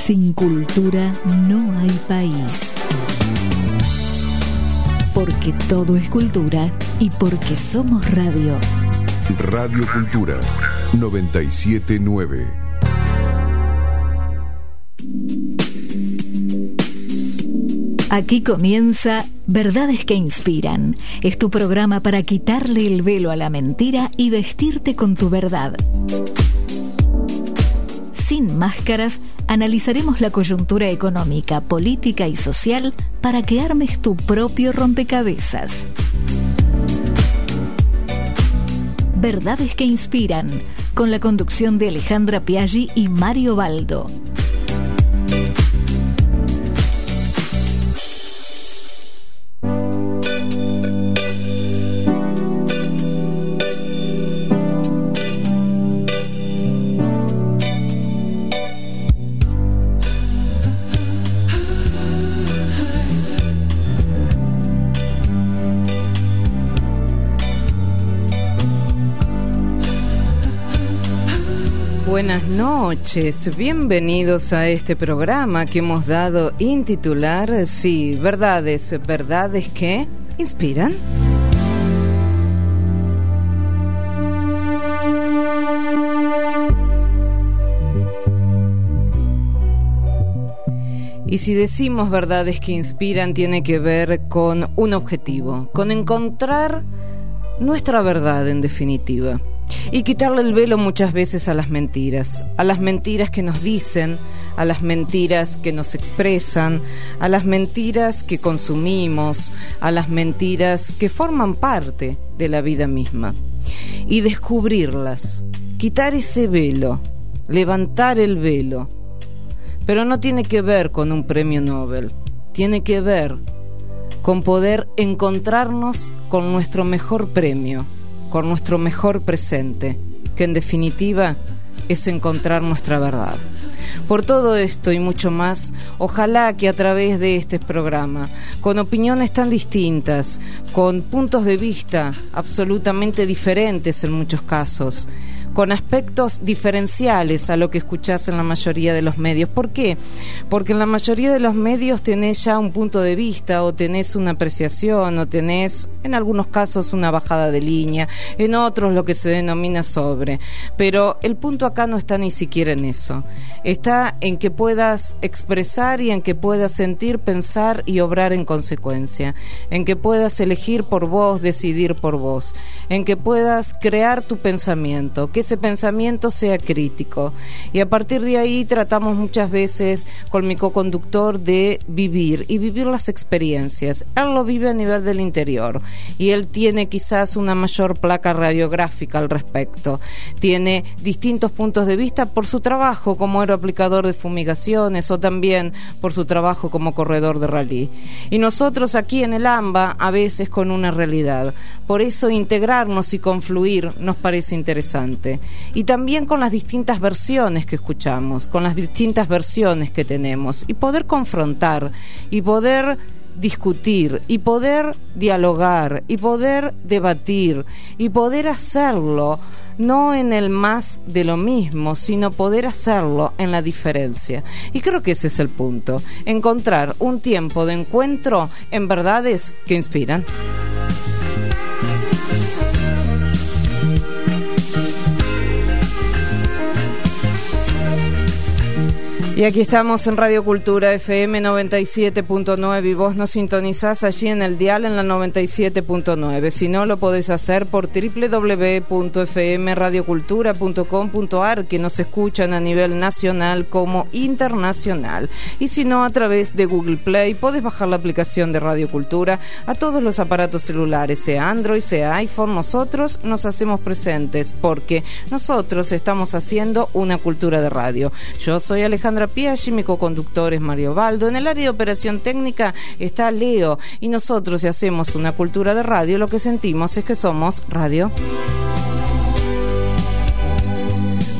Sin cultura no hay país. Porque todo es cultura y porque somos radio. Radio Cultura 97.9. Aquí comienza Verdades que Inspiran. Es tu programa para quitarle el velo a la mentira y vestirte con tu verdad. Sin máscaras, analizaremos la coyuntura económica, política y social para que armes tu propio rompecabezas. Verdades que Inspiran, con la conducción de Alejandra Piaggi y Mario Baldo. Buenas noches, bienvenidos a este programa que hemos dado en titular, verdades que inspiran. Y si decimos verdades que inspiran, tiene que ver con un objetivo, con encontrar nuestra verdad en definitiva. Y quitarle el velo muchas veces a las mentiras que nos dicen, a las mentiras que nos expresan, a las mentiras que consumimos, a las mentiras que forman parte de la vida misma. Y descubrirlas, quitar ese velo, levantar el velo. Pero no tiene que ver con un premio Nobel, tiene que ver con poder encontrarnos con nuestro mejor premio, con nuestro mejor presente, que en definitiva es encontrar nuestra verdad. Por todo esto y mucho más, ojalá que a través de este programa, con opiniones tan distintas, con puntos de vista absolutamente diferentes en muchos casos, con aspectos diferenciales a lo que escuchás en la mayoría de los medios. ¿Por qué? Porque en la mayoría de los medios tenés ya un punto de vista, o tenés una apreciación, o tenés, en algunos casos, una bajada de línea, en otros lo que se denomina sobre. Pero el punto acá no está ni siquiera en eso. Está en que puedas expresar y en que puedas sentir, pensar y obrar en consecuencia. En que puedas elegir por vos, decidir por vos. En que puedas crear tu pensamiento, que ese pensamiento sea crítico. Y a partir de ahí tratamos muchas veces con mi coconductor de vivir las experiencias. Él lo vive a nivel del interior y él tiene quizás una mayor placa radiográfica al respecto. Tiene distintos puntos de vista por su trabajo como aeroaplicador de fumigaciones o también por su trabajo como corredor de rally. Y nosotros aquí en el AMBA a veces con una realidad. Por eso integrarnos y confluir nos parece interesante. Y también con las distintas versiones que escuchamos, con las distintas versiones que tenemos, y poder confrontar, y poder discutir, y poder dialogar, y poder debatir, y poder hacerlo no en el más de lo mismo, sino poder hacerlo en la diferencia. Y creo que ese es el punto, encontrar un tiempo de encuentro en verdades que inspiran. Y aquí estamos en Radio Cultura FM 97.9 y vos nos sintonizás allí en el dial en la 97.9. Si no, lo podés hacer por www.fmradiocultura.com.ar, que nos escuchan a nivel nacional como internacional. Y si no, a través de Google Play podés bajar la aplicación de Radio Cultura a todos los aparatos celulares, sea Android, sea iPhone. Nosotros nos hacemos presentes porque nosotros estamos haciendo una cultura de radio. Yo soy Alejandra Piaggi, mi coconductor es Mario Baldo. En el área de operación técnica está Leo. Y nosotros, si hacemos una cultura de radio, lo que sentimos es que somos radio.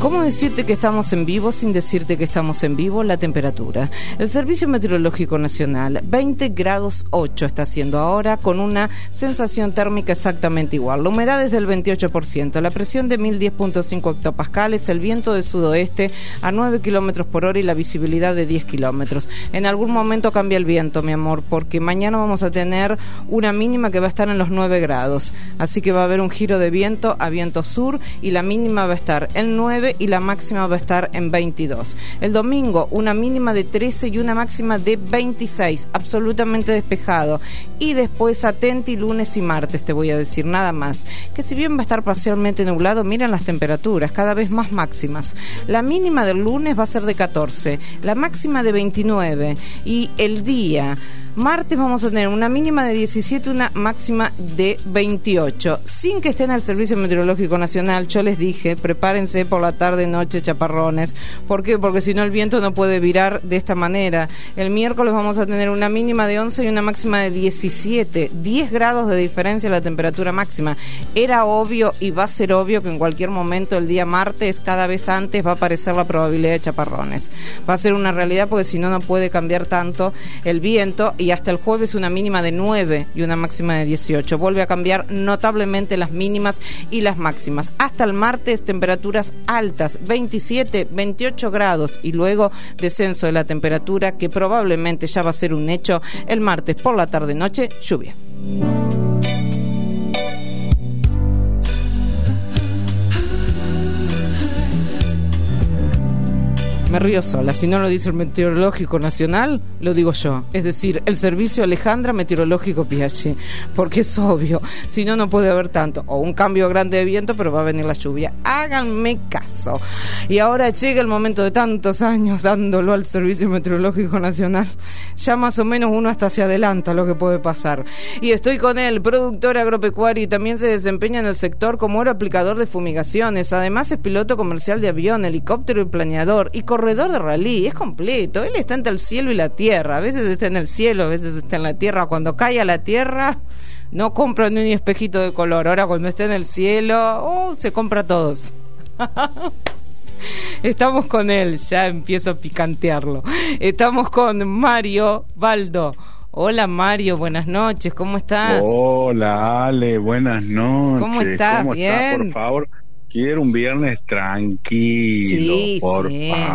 ¿Cómo decirte que estamos en vivo sin decirte que estamos en vivo? La temperatura. El Servicio Meteorológico Nacional, 20 grados 8 está haciendo ahora, con una sensación térmica exactamente igual. La humedad es del 28%, la presión de 1010.5 hectopascales, el viento de sudoeste a 9 kilómetros por hora y la visibilidad de 10 kilómetros. En algún momento cambia el viento, mi amor, porque mañana vamos a tener una mínima que va a estar en los 9 grados. Así que va a haber un giro de viento a viento sur y la mínima va a estar en 9 y la máxima va a estar en 22. El domingo una mínima de 13 y una máxima de 26, absolutamente despejado. Y después atenti lunes y martes, te voy a decir nada más, que si bien va a estar parcialmente nublado, miren las temperaturas, cada vez más máximas. La mínima del lunes va a ser de 14, la máxima de 29 y el día martes vamos a tener una mínima de 17, una máxima de 28. Sin que esté en el Servicio Meteorológico Nacional, yo les dije, prepárense por la tarde, noche, chaparrones. ¿Por qué? Porque si no el viento no puede virar de esta manera. El miércoles vamos a tener una mínima de 11 y una máxima de 17. 10 grados de diferencia en la temperatura máxima. Era obvio y va a ser obvio que en cualquier momento el día martes, cada vez antes, va a aparecer la probabilidad de chaparrones. Va a ser una realidad porque si no, no puede cambiar tanto el viento. Y hasta el jueves una mínima de 9 y una máxima de 18. Vuelve a cambiar notablemente las mínimas y las máximas. Hasta el martes temperaturas altas, 27, 28 grados y luego descenso de la temperatura que probablemente ya va a ser un hecho el martes por la tarde-noche, lluvia. Me río sola, si no lo dice el Meteorológico Nacional, lo digo yo. Es decir, el Servicio Alejandra Meteorológico Piachi, porque es obvio, si no, no puede haber tanto, o un cambio grande de viento, pero va a venir la lluvia. Háganme caso. Y ahora llega el momento de tantos años dándolo al Servicio Meteorológico Nacional. Ya más o menos uno hasta se adelanta lo que puede pasar. Y estoy con él, productor agropecuario, y también se desempeña en el sector como aplicador de fumigaciones. Además es piloto comercial de avión, helicóptero y planeador, y corredor de rally, es completo. Él está entre el cielo y la tierra. A veces está en el cielo, a veces está en la tierra. Cuando cae a la tierra, no compra ni un espejito de color. Ahora cuando está en el cielo, se compra todos. Estamos con él, ya empiezo a picantearlo. Estamos con Mario Baldo. Hola Mario, buenas noches, ¿cómo estás? Hola Ale, buenas noches. ¿Cómo estás? ¿Cómo ¿Bien? estás? Por favor, quiero un viernes tranquilo, sí, por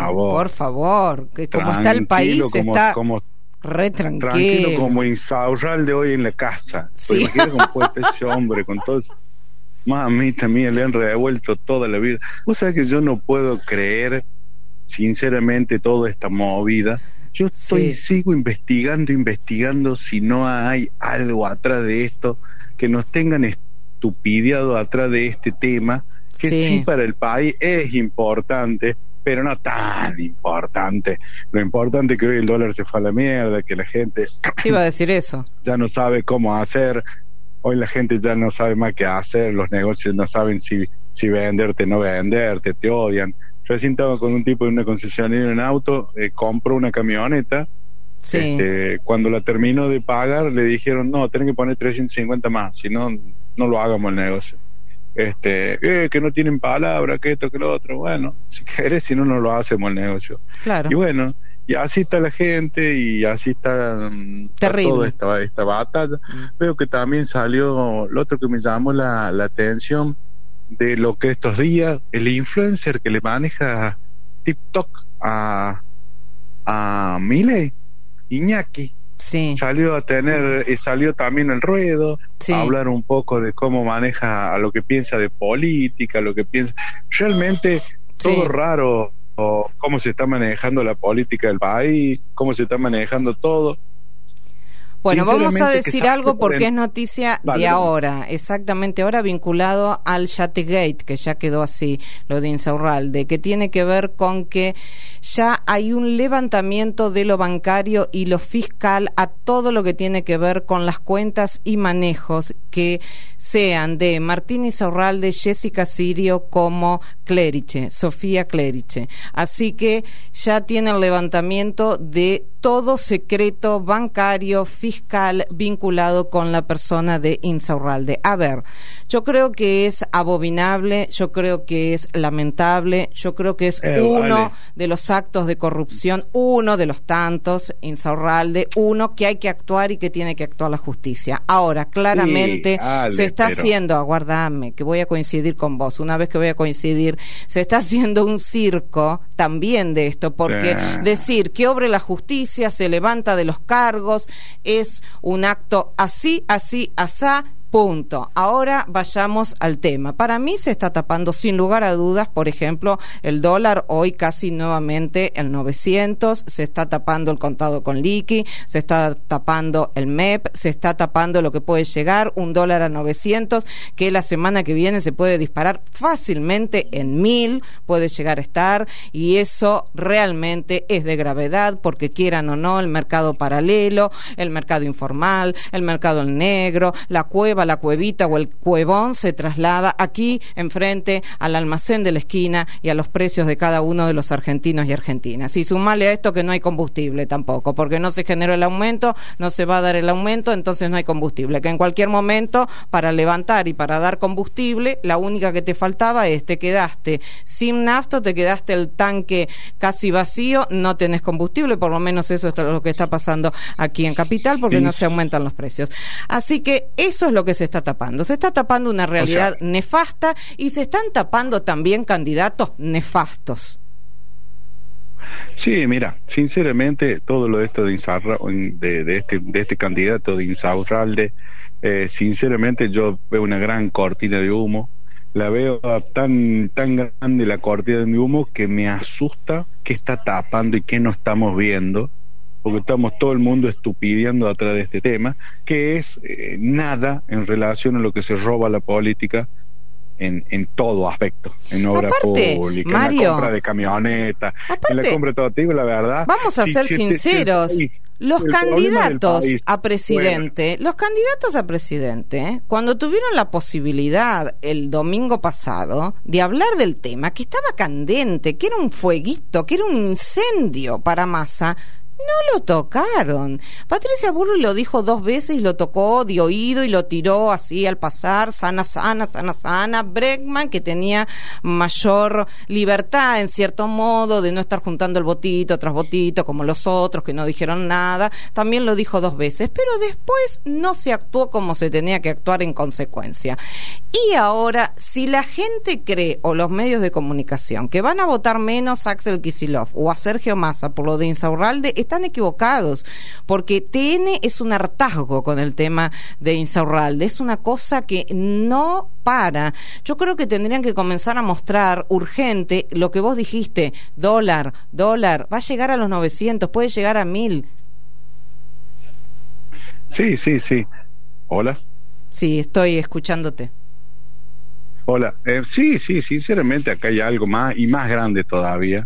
favor. Que como está el país, está como re tranquilo. Tranquilo como Insaurralde hoy en la casa. Sí. Imagínate cómo puede estar ese hombre con todo eso. Mamita mía, le han revuelto toda la vida. Vos sabés que yo no puedo creer, sinceramente, toda esta movida. Yo sigo investigando si no hay algo atrás de esto, que nos tengan estupideado atrás de este tema, que sí para el país es importante, pero no tan importante. Lo importante es que hoy el dólar se fue a la mierda, que la gente... Te iba a decir eso. Ya no sabe cómo hacer. Hoy la gente ya no sabe más qué hacer, los negocios no saben si venderte o no venderte, te odian. Recién estaba con un tipo de una concesionaria en auto, compró una camioneta. Sí. Cuando la terminó de pagar, le dijeron, no, tenés que poner 350 más, si no, no lo hagamos el negocio. Que no tienen palabra, que esto, que lo otro. Bueno, si querés, si no, no lo hacemos el negocio. Claro. Y bueno, y así está la gente y así está toda esta batalla. Veo que también salió lo otro que me llamó la atención de lo que estos días el influencer que le maneja TikTok a Milei, Iñaki, salió también el ruedo, a hablar un poco de cómo maneja, a lo que piensa de política, lo que piensa realmente todo raro, o cómo se está manejando la política del país, cómo se está manejando todo. Bueno, vamos a decir algo porque es noticia de ahora, exactamente ahora, vinculado al Yategate, que ya quedó así, lo de Insaurralde, que tiene que ver con que ya hay un levantamiento de lo bancario y lo fiscal a todo lo que tiene que ver con las cuentas y manejos que sean de Martín Insaurralde, Jessica Sirio como Cleriche, Sofía Cleriche. Así que ya tiene el levantamiento de todo secreto bancario, fiscal, fiscal vinculado con la persona de Insaurralde. A ver, yo creo que es abominable, yo creo que es lamentable, yo creo que es uno de los actos de corrupción, uno de los tantos, Insaurralde, uno que hay que actuar y que tiene que actuar la justicia. Ahora, claramente se está haciendo, aguardame, que voy a coincidir con vos, una vez que voy a coincidir, se está haciendo un circo también de esto, porque decir que obre la justicia, se levanta de los cargos, es un acto así, asá, punto. Ahora vayamos al tema. Para mí se está tapando sin lugar a dudas, por ejemplo, el dólar hoy casi nuevamente el 900, se está tapando el contado con liqui, se está tapando el MEP, se está tapando lo que puede llegar, un dólar a 900, que la semana que viene se puede disparar fácilmente en 1000, puede llegar a estar, y eso realmente es de gravedad, porque quieran o no, el mercado paralelo, el mercado informal, el mercado negro, la cuevita o el cuevón se traslada aquí enfrente al almacén de la esquina y a los precios de cada uno de los argentinos y argentinas. Y sumale a esto que no hay combustible tampoco, porque no se generó el aumento, no se va a dar el aumento, entonces no hay combustible, que en cualquier momento para levantar y para dar combustible, la única que te faltaba es, te quedaste sin nafta, te quedaste el tanque casi vacío, no tenés combustible, por lo menos eso es lo que está pasando aquí en Capital, porque no se aumentan los precios. Así que eso es lo que se está tapando una realidad nefasta, y se están tapando también candidatos nefastos. Sí, mira, sinceramente todo lo de esto de este candidato de Insaurralde, sinceramente yo veo una gran cortina de humo. La veo tan grande la cortina de humo que me asusta qué está tapando y qué no estamos viendo, porque estamos todo el mundo estupideando atrás de este tema, que es nada en relación a lo que se roba la política en todo aspecto, en obra pública, Mario, en la compra de camionetas, en la compra de todo tipo, la verdad. Vamos a ser sinceros. Los candidatos a presidente, cuando tuvieron la posibilidad el domingo pasado de hablar del tema, que estaba candente, que era un fueguito, que era un incendio para Massa, no lo tocaron. Patricia Bullrich lo dijo 2 veces y lo tocó de oído y lo tiró así al pasar, sana. Bregman, que tenía mayor libertad en cierto modo de no estar juntando el votito tras votito como los otros que no dijeron nada, también lo dijo 2 veces, pero después no se actuó como se tenía que actuar en consecuencia. Y ahora, si la gente cree, o los medios de comunicación, que van a votar menos a Axel Kicillof o a Sergio Massa por lo de Insaurralde, están equivocados, porque TN es un hartazgo con el tema de Insaurralde, es una cosa que no para. Yo creo que tendrían que comenzar a mostrar urgente lo que vos dijiste, dólar, va a llegar a los 900, puede llegar a 1000. Sí. Hola. Sí, estoy escuchándote. Hola. Sí, sinceramente acá hay algo más y más grande todavía.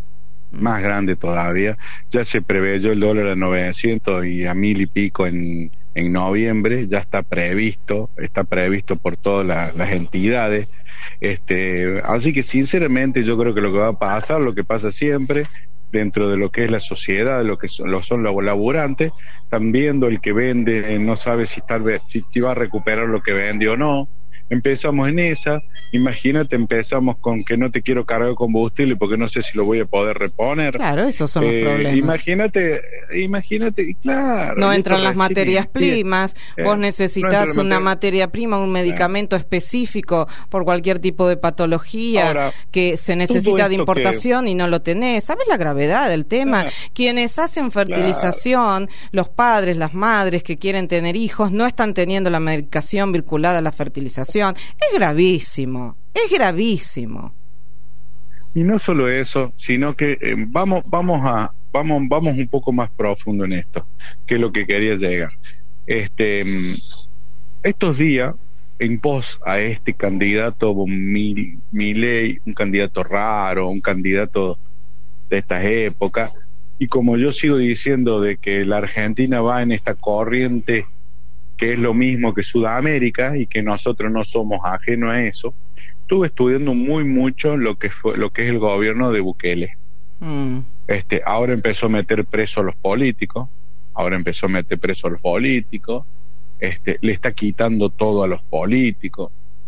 Ya se preveyó el dólar a 900 y a 1000 y pico en noviembre, ya está previsto por todas las entidades, así que sinceramente yo creo que lo que va a pasar, lo que pasa siempre dentro de lo que es la sociedad, de lo que son los laburantes, están viendo el que vende, no sabe si va a recuperar lo que vende o no. Empezamos en esa, imagínate, empezamos con que no te quiero cargar de combustible porque no sé si lo voy a poder reponer. Claro, esos son los problemas. Imagínate, claro. No entran las materias primas, vos necesitas una materia prima, un medicamento específico por cualquier tipo de patología. Ahora, que se necesita de importación y no lo tenés. ¿Sabes la gravedad del tema? Quienes hacen fertilización, los padres, las madres que quieren tener hijos, no están teniendo la medicación vinculada a la fertilización. Es gravísimo. Y no solo eso, sino que vamos un poco más profundo en esto, que es lo que quería llegar. Estos días, en pos a este candidato Milei, un candidato raro, un candidato de estas épocas, y como yo sigo diciendo de que la Argentina va en esta corriente que es lo mismo que Sudamérica y que nosotros no somos ajenos a eso, estuve estudiando mucho lo que es el gobierno de Bukele. Ahora empezó a meter presos a los políticos, ahora empezó a meter preso a los políticos, le está quitando todo a los políticos,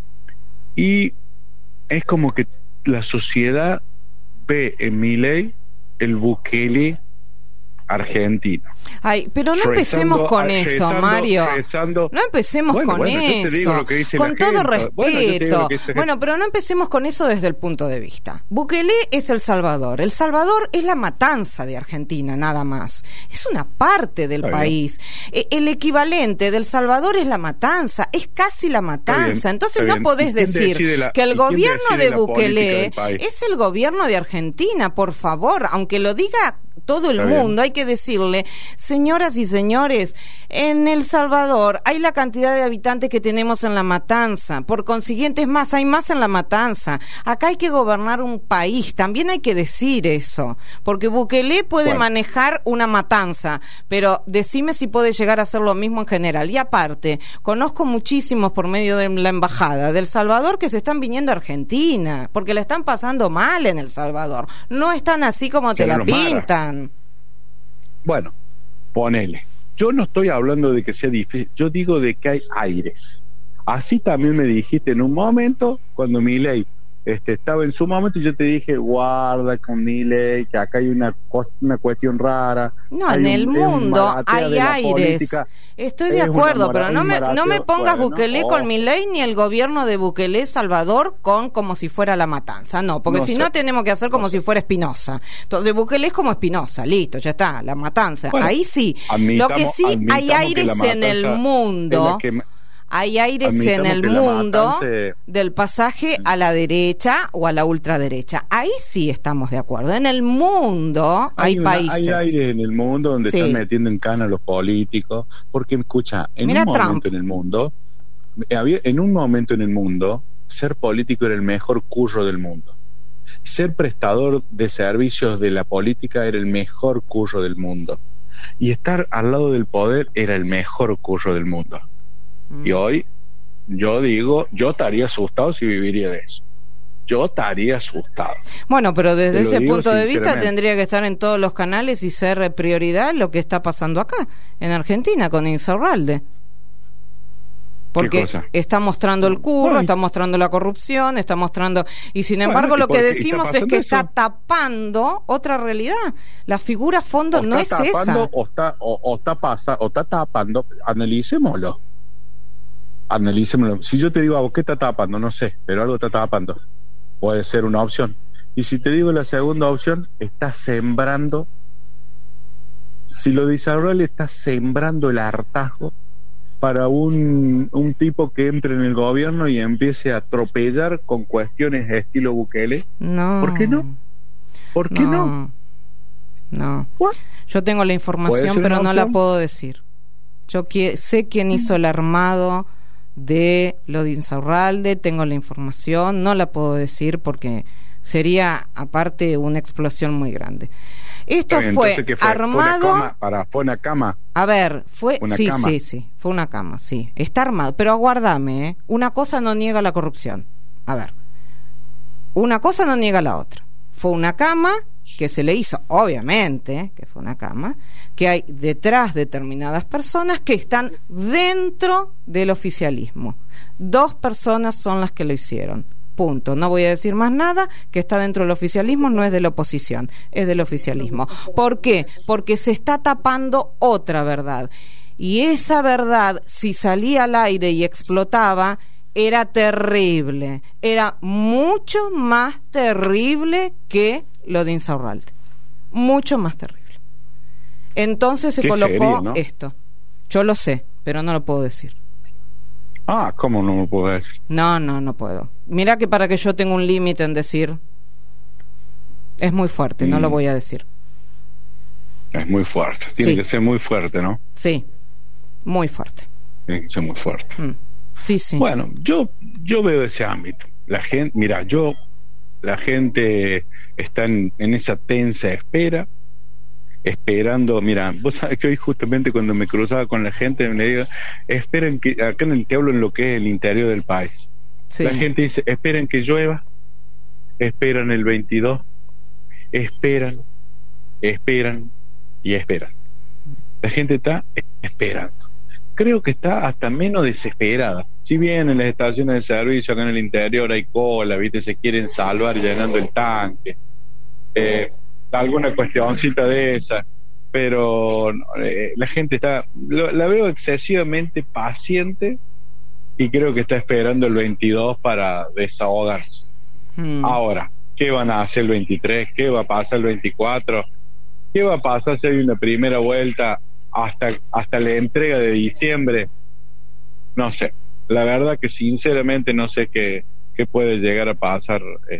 y es como que la sociedad ve en Milei el Bukele argentino. Ay, pero no empecemos con eso, Mario. No empecemos con eso. Con todo respeto. Bueno, pero no empecemos con eso desde el punto de vista. Bukele es El Salvador. El Salvador es la matanza de Argentina, nada más. Es una parte del país. El equivalente del Salvador es la matanza. Es casi la matanza. Entonces no podés decir que el gobierno de Bukele es el gobierno de Argentina, por favor. Aunque lo diga todo el mundo, hay que decirle, señoras y señores, en El Salvador hay la cantidad de habitantes que tenemos en La Matanza, por consiguiente es más, hay más en La Matanza. Acá hay que gobernar un país, también hay que decir eso, porque Bukele puede manejar una matanza, pero decime si puede llegar a hacer lo mismo en general. Y aparte, conozco muchísimos por medio de la embajada de El Salvador que se están viniendo a Argentina, porque la están pasando mal en El Salvador, no están así como te la pintan. Bueno, ponele. Yo no estoy hablando de que sea difícil, yo digo de que hay aires. Así también me dijiste en un momento, cuando Milei estaba en su momento, y yo te dije, guarda con Milei, que acá hay una cuestión rara. No, en el mundo hay aires. Estoy de acuerdo, pero no me pongas Bukele con Milei ni el gobierno de Bukele Salvador como si fuera la matanza. No, porque si no tenemos que hacer como si fuera Espinosa. Entonces Bukele es como Espinosa, listo, ya está, la matanza. Bueno, ahí sí. Lo que sí hay aires en el mundo. Hay aires en el mundo del pasaje a la derecha o a la ultraderecha. Ahí sí estamos de acuerdo. En el mundo hay países. Hay aires en el mundo donde están metiendo en cana a los políticos. Porque, escucha, en un momento en el mundo, ser político era el mejor curro del mundo. Ser prestador de servicios de la política era el mejor curro del mundo. Y estar al lado del poder era el mejor curro del mundo. Y hoy, yo digo, yo estaría asustado si viviría de eso. Yo estaría asustado. Bueno, pero desde ese punto de vista tendría que estar en todos los canales y ser prioridad lo que está pasando acá, en Argentina, con Insaurralde. Porque está mostrando el curro, está mostrando la corrupción, está mostrando... Y sin embargo lo que decimos es que está tapando otra realidad. La figura fondo no es esa. O está tapando, analicémoslo. Si yo te digo, ¿a vos qué está tapando? No sé, pero algo está tapando. Puede ser una opción. Y si te digo la segunda opción, está sembrando. Si lo dice Aurel, está sembrando el hartazgo para un tipo que entre en el gobierno y empiece a atropellar con cuestiones de estilo Bukele. No. ¿Por qué no? ¿Por qué no? No. Yo tengo la información, pero no la puedo decir. Yo sé quién hizo el armado de lo de Insaurralde, tengo la información, no la puedo decir porque sería aparte una explosión muy grande. Esto fue armado. ¿Fue una cama? A ver, fue una cama, sí. Está armado, pero aguárdame, una cosa no niega la corrupción. A ver, una cosa no niega la otra. Fue una cama que se le hizo, obviamente, que fue una cama, que hay detrás determinadas personas que están dentro del oficialismo. 2 personas son las que lo hicieron. Punto. No voy a decir más nada. Que está dentro del oficialismo no es de la oposición, es del oficialismo. ¿Por qué? Porque se está tapando otra verdad. Y esa verdad, si salía al aire y explotaba, era terrible. Era mucho más terrible que lo de Insaurralde. Mucho más terrible. Entonces se colocó esto. Yo lo sé, pero no lo puedo decir. ¿Cómo no lo puedo decir? No puedo. Mira que para que yo tenga un límite en decir, es muy fuerte, no lo voy a decir. Es muy fuerte. Tiene que ser muy fuerte, ¿no? Sí, muy fuerte. Tiene que ser muy fuerte. Sí. Bueno, yo veo ese ámbito. La gente está en esa tensa espera, esperando. Mira, vos sabés que hoy justamente cuando me cruzaba con la gente me digo, esperen que, acá en el te hablo en lo que es el interior del país. Sí. La gente dice, esperen que llueva, esperan el 22, esperan y esperan. La gente está esperando. Creo que está hasta menos desesperada. Si bien en las estaciones de servicio acá en el interior hay cola, ¿viste? Se quieren salvar llenando el tanque, alguna cuestioncita de esa, pero la gente la veo excesivamente paciente y creo que está esperando el 22 para desahogarse. Ahora, ¿qué van a hacer el 23? ¿Qué va a pasar el 24? ¿Qué va a pasar si hay una primera vuelta hasta la entrega de diciembre? No sé. La verdad que sinceramente no sé qué puede llegar a pasar.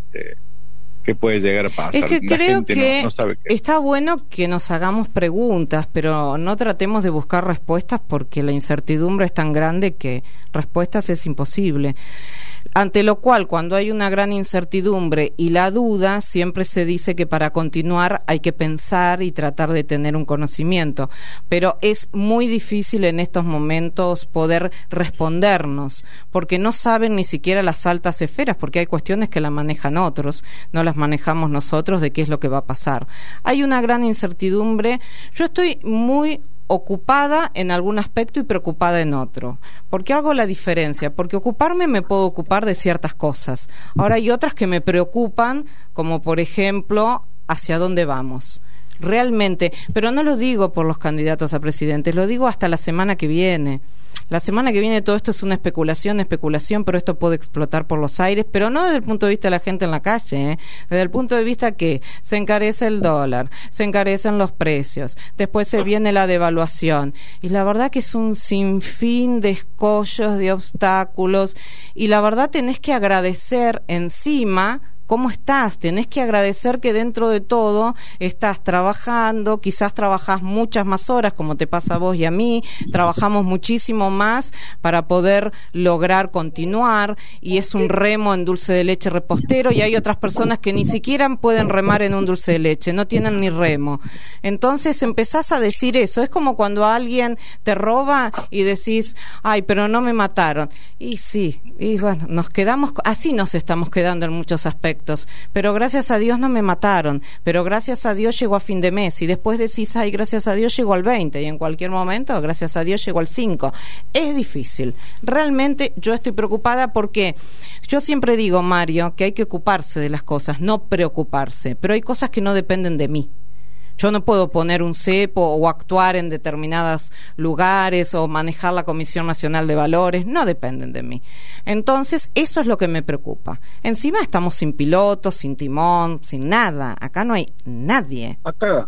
¿Qué puede llegar a pasar? Es que creo que no sabe qué. Está bueno que nos hagamos preguntas, pero no tratemos de buscar respuestas porque la incertidumbre es tan grande que respuestas es imposible. Ante lo cual, cuando hay una gran incertidumbre y la duda, siempre se dice que para continuar hay que pensar y tratar de tener un conocimiento. Pero es muy difícil en estos momentos poder respondernos, porque no saben ni siquiera las altas esferas, porque hay cuestiones que las manejan otros, no las manejamos nosotros de qué es lo que va a pasar. Hay una gran incertidumbre. Yo estoy muy ocupada en algún aspecto y preocupada en otro. ¿Por qué hago la diferencia? Porque ocuparme me puedo ocupar de ciertas cosas. Ahora hay otras que me preocupan, como por ejemplo, ¿hacia dónde vamos? Realmente, pero no lo digo por los candidatos a presidentes, lo digo hasta la semana que viene. La semana que viene todo esto es una especulación, pero esto puede explotar por los aires, pero no desde el punto de vista de la gente en la calle, desde el punto de vista que se encarece el dólar, se encarecen los precios, después se viene la devaluación, y la verdad que es un sinfín de escollos, de obstáculos, y la verdad tenés que agradecer encima. ¿Cómo estás? Tenés que agradecer que dentro de todo estás trabajando, quizás trabajás muchas más horas, como te pasa a vos y a mí, trabajamos muchísimo más para poder lograr continuar, y es un remo en dulce de leche repostero, y hay otras personas que ni siquiera pueden remar en un dulce de leche, no tienen ni remo. Entonces empezás a decir eso, es como cuando alguien te roba y decís, ay, pero no me mataron. Y sí, y bueno, así nos estamos quedando en muchos aspectos. Pero gracias a Dios no me mataron, pero gracias a Dios llegó a fin de mes, y después decís, ay, gracias a Dios llegó al 20, y en cualquier momento, gracias a Dios llegó al 5. Es difícil. Realmente yo estoy preocupada porque yo siempre digo, Mario, que hay que ocuparse de las cosas, no preocuparse, pero hay cosas que no dependen de mí. Yo no puedo poner un cepo o actuar en determinados lugares o manejar la Comisión Nacional de Valores, no dependen de mí. Entonces, eso es lo que me preocupa. Encima estamos sin pilotos, sin timón, sin nada. Acá no hay nadie.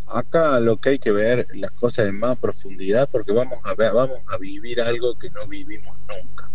Acá lo que hay que ver las cosas en más profundidad, porque vamos a vivir algo que no vivimos nunca.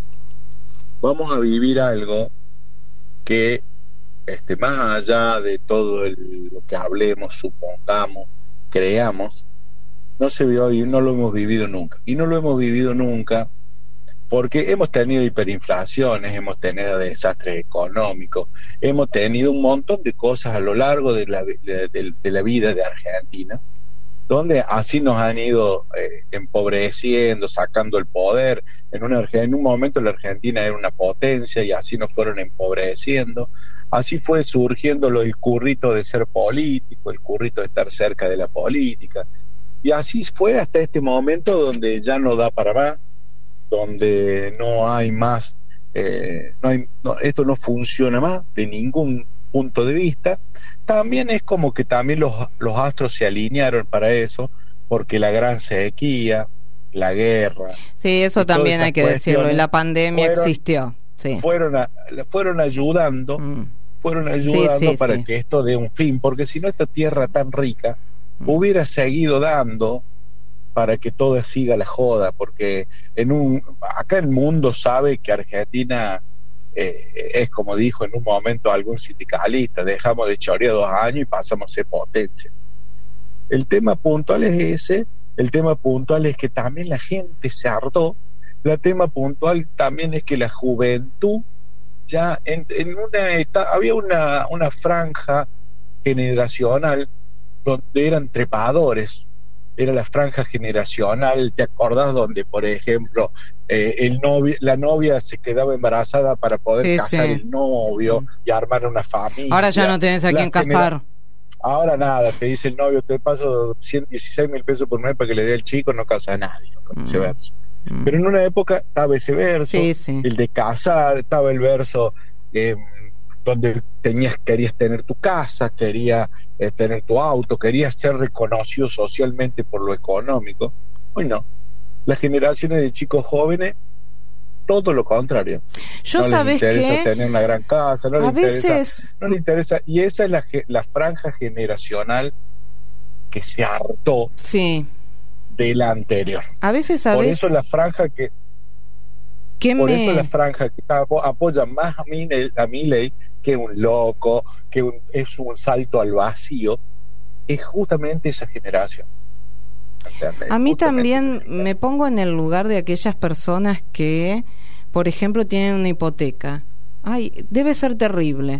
Vamos a vivir algo que más allá de todo lo que hablemos, supongamos, creamos, no se vio y no lo hemos vivido nunca. Y no lo hemos vivido nunca porque hemos tenido hiperinflaciones, hemos tenido desastres económicos, hemos tenido un montón de cosas a lo largo de la vida de Argentina, donde así nos han ido empobreciendo, sacando el poder. En un momento la Argentina era una potencia y así nos fueron empobreciendo. Así fue surgiendo el currito de ser político, el currito de estar cerca de la política, y así fue hasta este momento donde ya no da para más, donde no hay más, esto no funciona más de ningún punto de vista. También es como que también los astros se alinearon para eso, porque la gran sequía, la guerra, sí, eso también hay que decirlo, y la pandemia existió. Sí. Fueron ayudando sí, para que esto dé un fin, porque si no esta tierra tan rica hubiera seguido dando para que todo siga la joda, porque acá el mundo sabe que Argentina es como dijo en un momento algún sindicalista, dejamos de chorear 2 años y pasamos a ser potencia. El tema puntual es ese, el tema puntual es que también la gente se hartó. El tema puntual también es que la juventud ya había una franja generacional donde eran trepadores, era la franja generacional, ¿te acordás? Donde, por ejemplo, la novia se quedaba embarazada para poder casar el novio y armar una familia. Ahora ya no tenés a quién casar. Ahora nada, te dice el novio, te paso 116.000 pesos por mes para que le dé al chico, no casa a nadie, viceversa. Pero en una época estaba ese verso, el de casar, estaba el verso donde querías tener tu casa, querías tener tu auto, querías ser reconocido socialmente por lo económico. Hoy no. Las generaciones de chicos jóvenes, todo lo contrario. Yo no sabes les interesa que tener una gran casa, no veces les interesa, y esa es la franja generacional que se hartó de la anterior. A veces por eso la franja que apoya más a Milei, que un loco, es un salto al vacío, es justamente esa generación. A mí también me pongo en el lugar de aquellas personas que, por ejemplo, tienen una hipoteca. Ay, debe ser terrible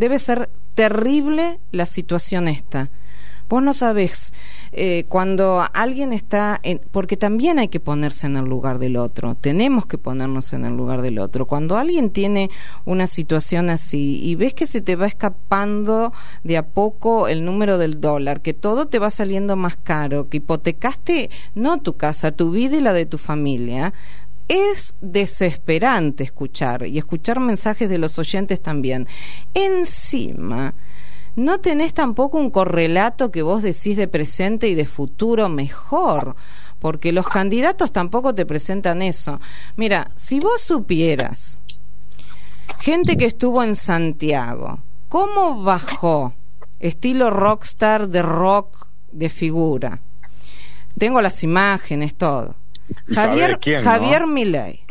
la situación esta. Vos no sabés cuando alguien está porque también hay que ponerse en el lugar del otro, tenemos que ponernos en el lugar del otro. Cuando alguien tiene una situación así y ves que se te va escapando de a poco el número del dólar, que todo te va saliendo más caro, que hipotecaste no tu casa, tu vida y la de tu familia, es desesperante escuchar mensajes de los oyentes también. Encima no tenés tampoco un correlato que vos decís de presente y de futuro mejor, porque los candidatos tampoco te presentan eso. Mira, si vos supieras, gente que estuvo en Santiago, cómo bajó, estilo rockstar de rock de figura. Tengo las imágenes, todo. Javier Milei.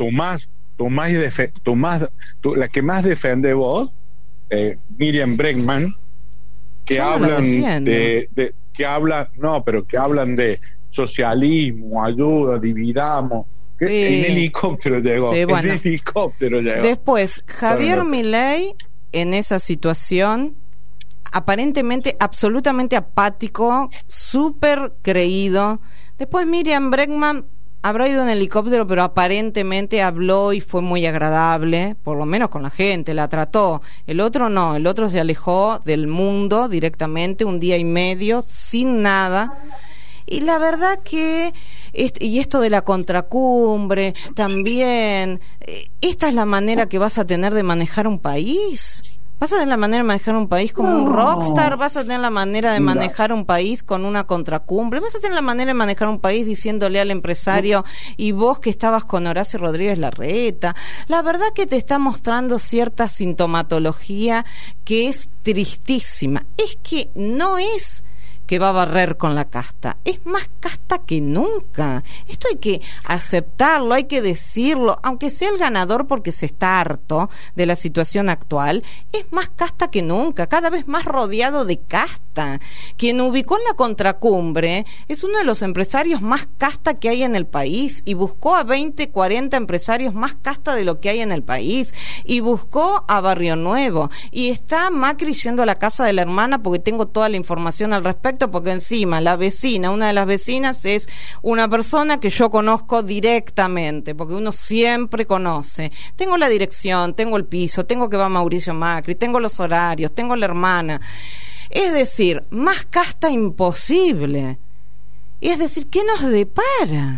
La que más defiende vos, Miriam Bregman, que hablan que hablan de socialismo, ayuda, dividamos. En helicóptero llegó. Después, Javier Milei, en esa situación, aparentemente absolutamente apático, súper creído. Después Miriam Bregman habrá ido en helicóptero, pero aparentemente habló y fue muy agradable, por lo menos con la gente, la trató. El otro no, el otro se alejó del mundo directamente, un día y medio, sin nada. Y la verdad que, y esto de la contracumbre, también, esta es la manera que vas a tener de manejar un país. ¿Vas a tener la manera de manejar un país como un rockstar? ¿Vas a tener la manera de manejar un país con una contracumbre? ¿Vas a tener la manera de manejar un país diciéndole al empresario y vos que estabas con Horacio Rodríguez Larreta? La verdad que te está mostrando cierta sintomatología que es tristísima. Es que no es que va a barrer con la casta, es más casta que nunca. Esto hay que aceptarlo, hay que decirlo, aunque sea el ganador porque se está harto de la situación actual, es más casta que nunca, cada vez más rodeado de casta. Quien ubicó en la contracumbre es uno de los empresarios más casta que hay en el país y buscó a 20, 40 empresarios más casta de lo que hay en el país y buscó a Barrio Nuevo y está Macri yendo a la casa de la hermana porque tengo toda la información al respecto, porque encima la vecina, una de las vecinas es una persona que yo conozco directamente, porque uno siempre conoce. Tengo la dirección, tengo el piso, tengo que va Mauricio Macri, tengo los horarios, tengo la hermana. Es decir, más casta imposible. Es decir, ¿qué nos depara?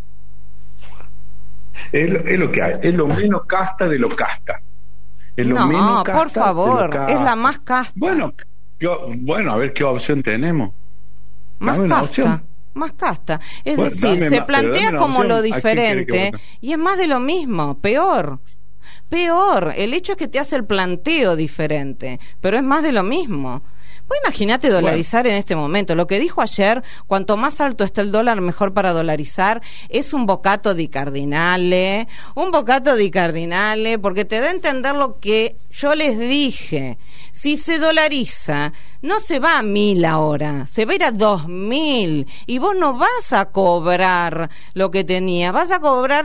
Es lo que hay, es lo menos casta de lo casta. Es lo menos casta por favor, es la más casta. Bueno, a ver qué opción tenemos. Más casta. Es decir, se plantea como lo diferente y es más de lo mismo, peor. El hecho es que te hace el planteo diferente, pero es más de lo mismo. Vos imaginate dolarizar en este momento. Lo que dijo ayer, cuanto más alto está el dólar, mejor para dolarizar, es un bocato di cardinale, porque te da a entender lo que yo les dije. Si se dolariza, no se va a 1.000 ahora, se va a ir a 2.000 y vos no vas a cobrar lo que tenía, vas a cobrar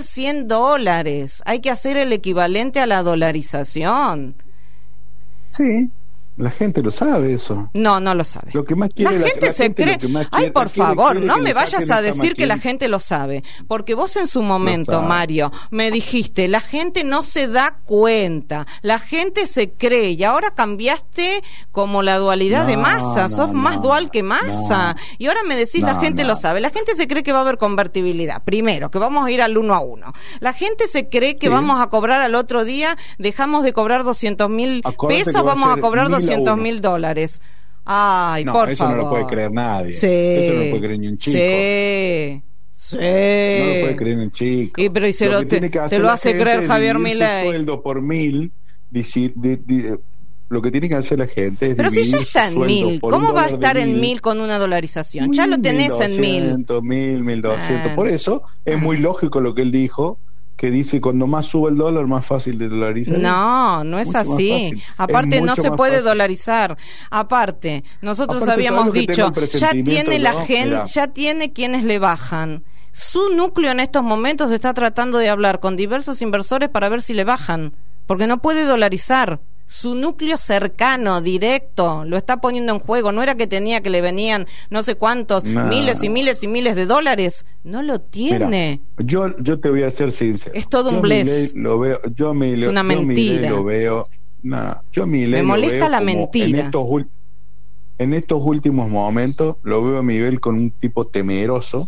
$100. Hay que hacer el equivalente a la dolarización. Sí. La gente lo sabe eso. No lo sabe. Lo que más quiere la gente se cree. Ay, por favor, no me vayas a decir que la gente lo sabe, porque vos en su momento, Mario, me dijiste, la gente no se da cuenta, la gente se cree, y ahora cambiaste como la dualidad de Massa, sos más dual que Massa, y ahora me decís la gente lo sabe. La gente se cree que va a haber convertibilidad, primero, que vamos a ir al 1 a 1. La gente se cree que vamos a cobrar al otro día, dejamos de cobrar 200.000 pesos, vamos a cobrar $200.000. Ay, por eso favor. No lo puede creer nadie. Sí. Eso no lo puede creer ni un chico. Sí. No lo puede creer ni un chico. Pero te lo hace creer Javier Milei. Sueldo por 1.000, lo que tiene que hacer la gente es. Pero si ya está en 1.000, ¿cómo va a estar en 1.000 con una dolarización? Ya lo tenés en 1.000. 1.200. Por eso es muy lógico lo que él dijo, que dice cuando más sube el dólar más fácil de dolarizar. No es así. Aparte no se puede dolarizar. Aparte, nosotros habíamos dicho, ya tiene la gente, ya tiene quienes le bajan. Su núcleo en estos momentos está tratando de hablar con diversos inversores para ver si le bajan, porque no puede dolarizar. Su núcleo cercano, directo, lo está poniendo en juego. No era que tenía que le venían no sé cuántos, miles y miles y miles de dólares. No lo tiene. Mira, yo te voy a ser sincero. Es todo un blef. Es una mentira. Lo veo. Me molesta la mentira. En estos últimos momentos lo veo a Miguel con un tipo temeroso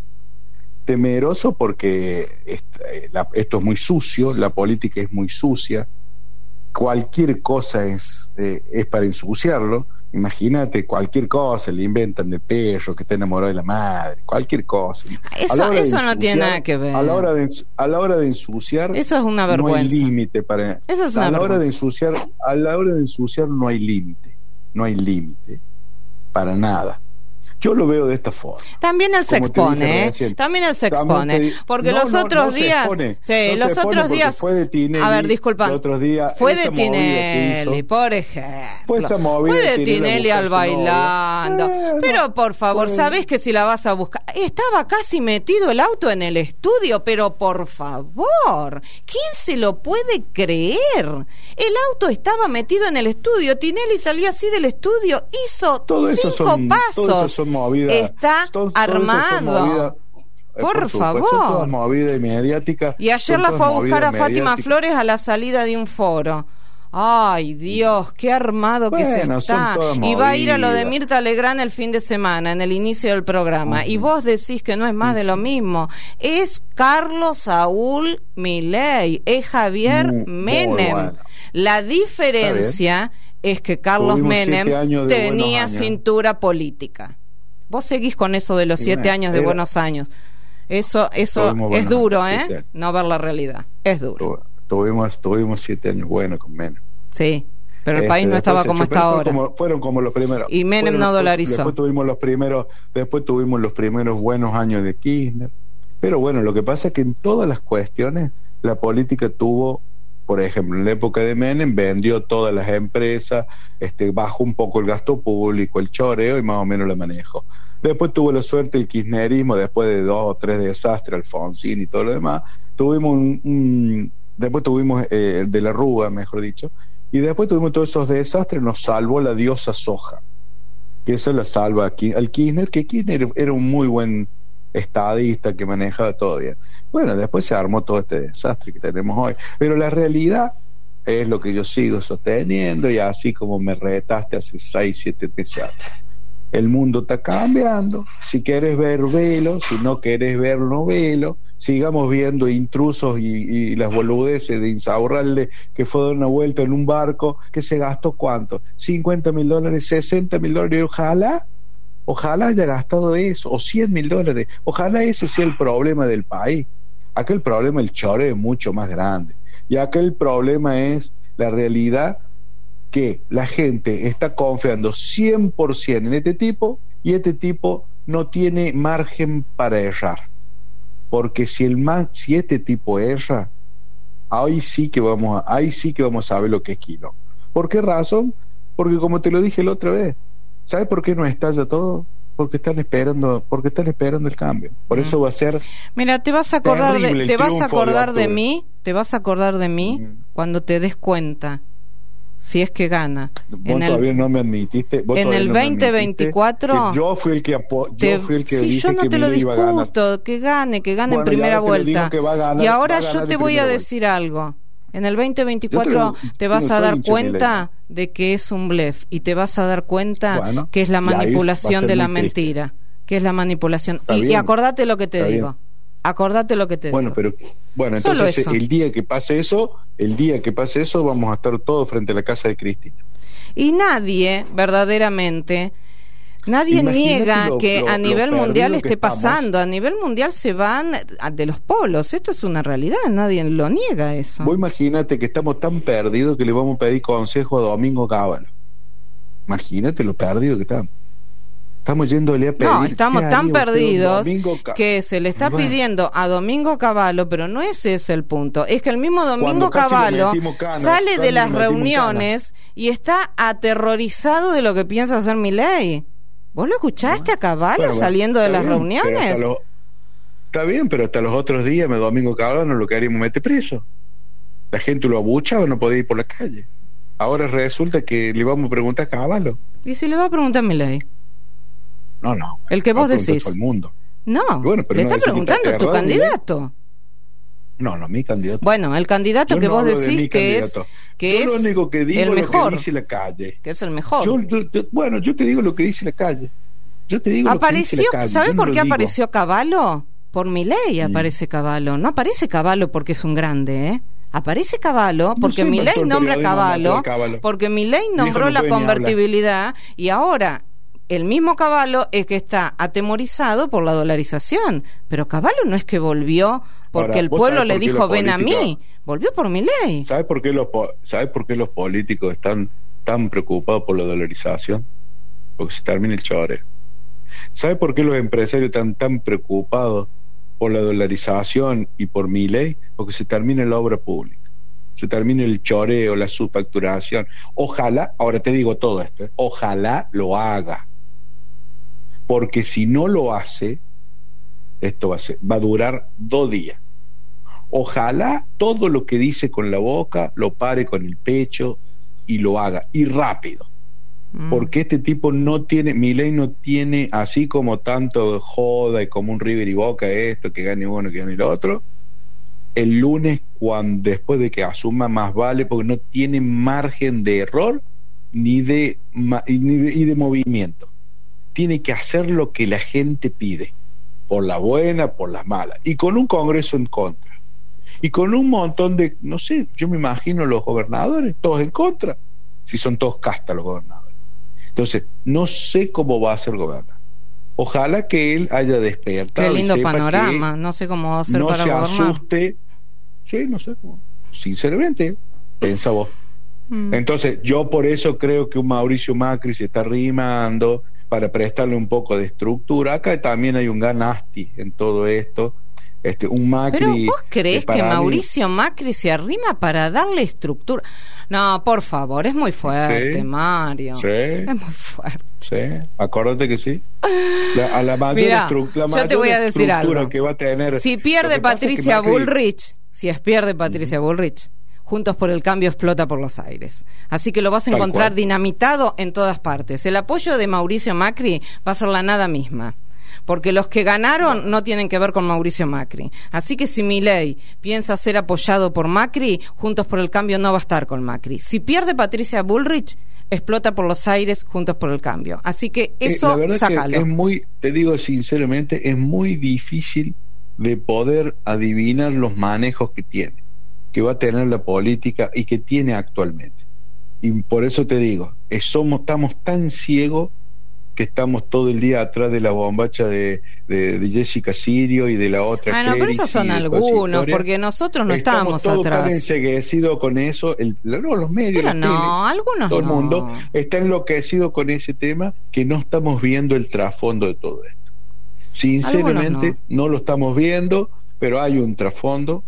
porque esto es muy sucio, la política es muy sucia. Cualquier cosa es para ensuciarlo. Imagínate, cualquier cosa le inventan de perro que está enamorado de la madre, cualquier cosa. Eso no tiene nada que ver. A la hora de ensuciar, eso es una vergüenza. No hay límite para. Eso es una vergüenza. A la hora de ensuciar no hay límite para nada. Yo lo veo de esta forma. También él se expone, También él se expone. Porque los otros días. Los otros días. Fue de Tinelli. A ver, disculpa. Fue de Tinelli, por ejemplo. Fue de Tinelli al bailando. Pero por favor, sabés que si la vas a buscar. Estaba casi metido el auto en el estudio, pero por favor. ¿Quién se lo puede creer? El auto estaba metido en el estudio. Tinelli salió así del estudio, hizo 5 pasos. Está armado. Por favor. Toda movida mediática. Y ayer la fue a buscar a Fátima Flores a la salida de un foro. Ay, Dios, qué armado que se está. Y va a ir a lo de Mirta Legrand el fin de semana, en el inicio del programa. Y vos decís que no es más de lo mismo. Es Carlos Saúl Milei, es Javier Menem. Bueno. La diferencia es que Carlos Menem tenía cintura política. Vos seguís con eso de los 7 años de buenos años. Eso es duro, no ver la realidad. Es duro. Tuvimos 7 años buenos con Menem. Sí, pero el país no estaba como está ahora. Fueron como los primeros. Y Menem no dolarizó. Después tuvimos los primeros buenos años de Kirchner. Pero bueno, lo que pasa es que en todas las cuestiones la política tuvo. Por ejemplo, en la época de Menem vendió todas las empresas, bajó un poco el gasto público, el choreo y más o menos lo manejó. Después tuvo la suerte el kirchnerismo, después de 2 o 3 desastres, Alfonsín y todo lo demás. Después tuvimos de la Rúa, mejor dicho, y después tuvimos todos esos desastres, nos salvó la diosa soja, que eso la salva aquí al Kirchner, que Kirchner era un muy buen estadista que manejaba todo bien. Bueno, después se armó todo este desastre que tenemos hoy. Pero la realidad es lo que yo sigo sosteniendo, y así como me retaste hace 6, 7 meses atrás. El mundo está cambiando. Si quieres ver, velo. Si no quieres ver, no velo. Sigamos viendo Intrusos y las boludeces de Insaurralde, que fue a dar una vuelta en un barco que se gastó ¿cuánto? $50.000, $60.000. Ojalá haya gastado eso, o $100.000. Ojalá ese sea el problema del país. Aquel problema, el choreo, es mucho más grande. Y aquel problema es la realidad, que la gente está confiando 100% en este tipo, y este tipo no tiene margen para errar. Porque si este tipo erra, ahí sí que vamos a saber lo que es Quino. ¿Por qué razón? Porque como te lo dije la otra vez, ¿sabes por qué no estalla todo? Porque están esperando el cambio. Por eso va a ser. Mira, te vas a acordar de mí cuando te des cuenta si es que gana. Vos todavía no me admitiste. En el 2024. Yo fui el que dije yo no que te lo Milei iba a ganar. discuto, que gane en primera vuelta. Y ahora yo te voy a decir algo. En el 2024 te vas a dar cuenta de que es un blef y te vas a dar cuenta que es la manipulación de la mentira, que es la manipulación. Y acordate lo que te digo. Acordate lo que te digo. Bueno, entonces el día que pase eso, vamos a estar todos frente a la casa de Cristina. Y nadie, verdaderamente, niega que a nivel mundial esté pasando. A nivel mundial se van de los polos. Esto es una realidad, nadie lo niega eso. Vos imagínate que estamos tan perdidos que le vamos a pedir consejo a Domingo Cavallo. Imagínate lo perdido que estamos. Estamos yéndole a pedir. No, estamos tan perdidos que se le está pidiendo a Domingo Cavallo, pero no ese es el punto. Es que el mismo Domingo Cavallo sale de las reuniones y está aterrorizado de lo que piensa hacer Milei. ¿Vos lo escuchaste a Cavallo saliendo de las reuniones? Está bien, pero hasta los otros días Domingo Cavallo no lo queríamos meter preso. La gente lo abuchaba, no podía ir por la calle. Ahora resulta que le vamos a preguntar a Cavallo. ¿Y si le va a preguntar a Milei? No. El que vos decís. Todo el mundo. No, le está preguntando a tu candidato. No, mi candidato. Bueno, el candidato que vos decís que es lo único que digo el mejor, lo que dice la calle. Que es el mejor. Yo te digo lo que dice la calle. ¿Sabes por qué apareció Cavallo? Por Milei aparece Cavallo. No aparece Cavallo porque es un grande, ¿eh? Aparece Cavallo porque Milei nombra a Cavallo, porque Milei nombró la convertibilidad y ahora el mismo Cavallo es que está atemorizado por la dolarización, pero Cavallo no es que volvió porque el pueblo le dijo ven a mí, volvió por Milei. ¿Sabes por qué los políticos están tan preocupados por la dolarización? Porque se termina el choreo. ¿Sabes por qué los empresarios están tan preocupados por la dolarización y por Milei? Porque se termina la obra pública, se termina el choreo, la subfacturación. Ojalá, ahora te digo todo esto, ojalá lo haga. Porque si no lo hace, esto va a durar 2 días. Ojalá todo lo que dice con la boca lo pare con el pecho y lo haga, y rápido. Porque este tipo Milei no tiene, así como tanto joda y como un River y Boca esto, que gane uno, que gane el otro, el lunes, después de que asuma más vale, porque no tiene margen de error ni de movimiento. Tiene que hacer lo que la gente pide, por la buena, por las malas, y con un Congreso en contra, y con un montón de, no sé, yo me imagino los gobernadores, todos en contra, si son todos castas los gobernadores. Entonces, no sé cómo va a ser gobernar. Ojalá que él haya despertado. Qué lindo panorama, no sé cómo va a ser para gobernar. No se asuste. Sí, no sé cómo. Sinceramente, piensa vos. Entonces, yo por eso creo que un Mauricio Macri se está arrimando para prestarle un poco de estructura. Acá también hay un ganasti en todo esto. Un Macri. Pero vos creés que Mauricio Macri se arrima para darle estructura. No, por favor, es muy fuerte, sí, Mario. Sí. Es muy fuerte. Sí, acuérdate que sí. A la mayor Mirá, yo te voy a decir algo. Que va a tener, si pierde Patricia Bullrich, Bullrich, Juntos por el Cambio explota por los aires. Así que lo vas a encontrar dinamitado en todas partes. El apoyo de Mauricio Macri va a ser la nada misma. Porque los que ganaron no tienen que ver con Mauricio Macri. Así que si Milei piensa ser apoyado por Macri, Juntos por el Cambio no va a estar con Macri. Si pierde Patricia Bullrich, explota por los aires Juntos por el Cambio. Así que eso, sácalo. Te digo sinceramente, es muy difícil de poder adivinar los manejos que va a tener la política y que tiene actualmente. Y por eso te digo, estamos tan ciegos que estamos todo el día atrás de la bombacha de Jessica Sirio y de la otra. No, pero esos son algunos, porque nosotros no estábamos atrás. Estamos tan enseguecidos con eso, los medios, pero algunos todo el mundo está enloquecido con ese tema, que no estamos viendo el trasfondo de todo esto. Sinceramente, no lo estamos viendo, pero hay un trasfondo.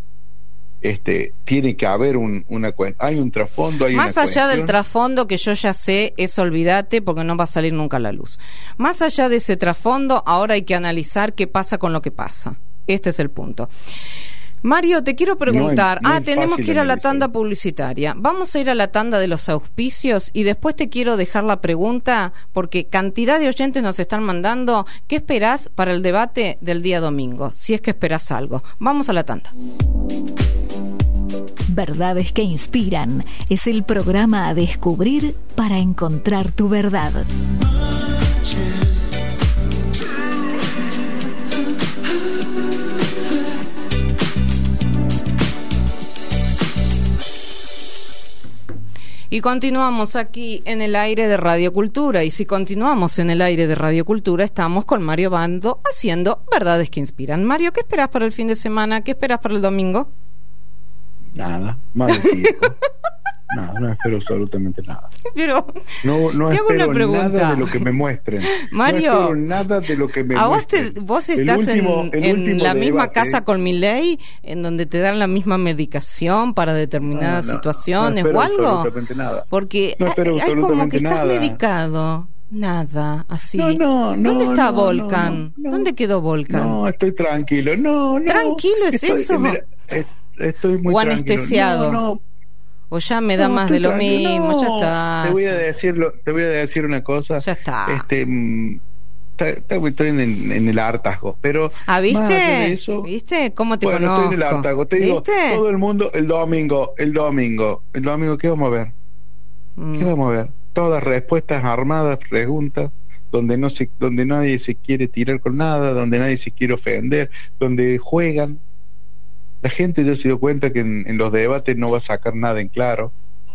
Tiene que haber una cuenta, hay un trasfondo, hay más allá del trasfondo, que yo ya sé, eso olvídate, porque no va a salir nunca a la luz. Más allá de ese trasfondo, ahora hay que analizar qué pasa con lo que pasa. Este es el punto. Mario, te quiero preguntar. No es tenemos que ir a la analizar. tanda publicitaria. Vamos a ir a la tanda de los auspicios y después te quiero dejar la pregunta, porque cantidad de oyentes nos están mandando. ¿Qué esperás para el debate del día domingo? Si es que esperás algo. Vamos a la tanda. Verdades que inspiran es el programa a descubrir para encontrar tu verdad. Y continuamos aquí en el aire de Radio Cultura. Y si continuamos en el aire de Radio Cultura, estamos con Mario Bando haciendo Verdades que Inspiran. Mario, ¿qué esperás para el fin de semana? ¿Qué esperás para el domingo? Nada, más de 5. Nada, no espero absolutamente nada. Pero no te hago espero una pregunta. nada de lo que me muestren. Mario, no espero nada de lo que me muestren. Vos estás en la misma debate, casa con Milei, en donde te dan la misma medicación para determinadas situaciones no o algo. Absolutamente nada. Porque no espero hay absolutamente como que estás nada. medicado. Nada, así. No, ¿Dónde está no, Volcan? no. ¿Dónde quedó Volcan? No, estoy tranquilo. No. ¿Tranquilo es eso? Mira, estoy muy o tranquilo. anestesiado. No. O ya me da más de lo mismo, ya está. Te voy a decir una cosa. Ya está. Estoy en el hartazgo, pero ¿viste? Más de eso, ¿Viste? ¿Cómo te bueno, conozco? Estoy en el hartazgo. Te digo, ¿Viste? todo el mundo el domingo, ¿qué vamos a ver? ¿Qué vamos a ver? Todas respuestas armadas, preguntas, donde nadie se quiere tirar con nada, donde nadie se quiere ofender, donde juegan. La gente ya se dio cuenta que en los debates no va a sacar nada en claro.